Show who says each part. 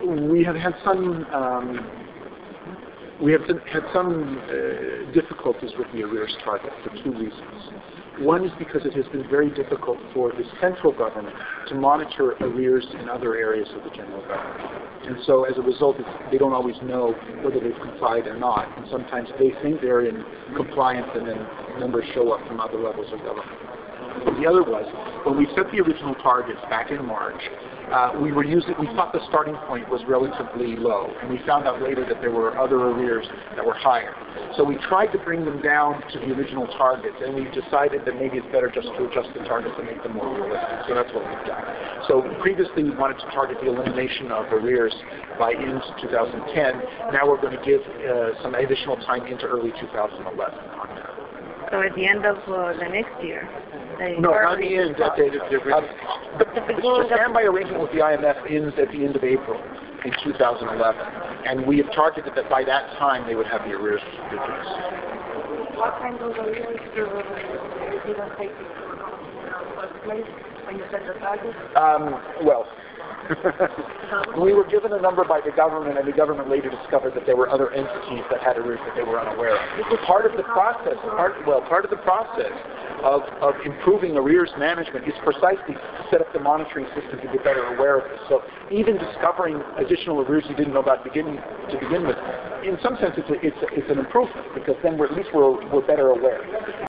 Speaker 1: We have had some difficulties with the arrears target for two reasons. One is because it has been very difficult for the central government to monitor arrears in other areas of the general government. And so as a result, they don't always know whether they've complied or not. And sometimes they think they're in compliance and then numbers show up from other levels of government. The other was, when we set the original targets back in March, we thought the starting point was relatively low, and we found out later that there were other arrears that were higher. So we tried to bring them down to the original targets, and we decided that maybe it's better just to adjust the targets and make them more realistic. So that's what we've done. So previously we wanted to target the elimination of arrears by end 2010. Now we're going to give some additional time into early 2011 on that.
Speaker 2: So at the end of the next year?
Speaker 1: No, not the end. The standby arrangement with the IMF ends at the end of April in 2011. And we have targeted that by that time they would have the arrears reduced.
Speaker 3: What kind of arrears didn't take place when you set the target?
Speaker 1: We were given a number by the government, and the government later discovered that there were other entities that had arrears that they were unaware of. Part of the process of improving arrears management is precisely to set up the monitoring system to be better aware of this. So even discovering additional arrears you didn't know about to begin with, in some sense it's an improvement, because then at least we're better aware.